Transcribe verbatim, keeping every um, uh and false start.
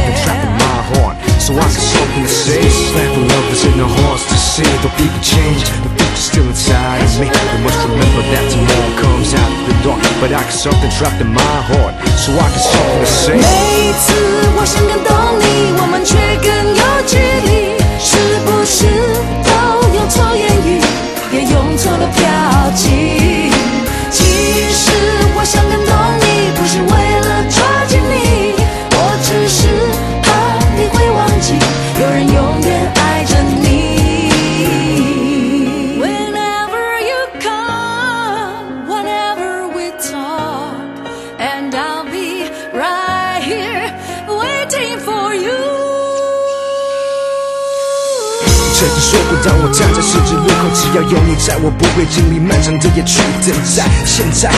something trapped in my heart, so I got something to say. This lack of love is in our hearts to say. Though people change, the future's still inside of me. We must remember that tomorrow comes out of the dark, but I got something trapped in my heart, so I got something to say. 每一次我想感动你，我们却更有距离，是不是都用错言语，也用错了表情？其实我想感动你，不是为了抓紧你，我只是怕你会忘记，有人永远爱着你。Whenever you come, whenever we talk, and I'll be right here waiting for you。 曾经说过，当我站在十字路口，只要有你在，我不会经历漫长的夜去等待。现在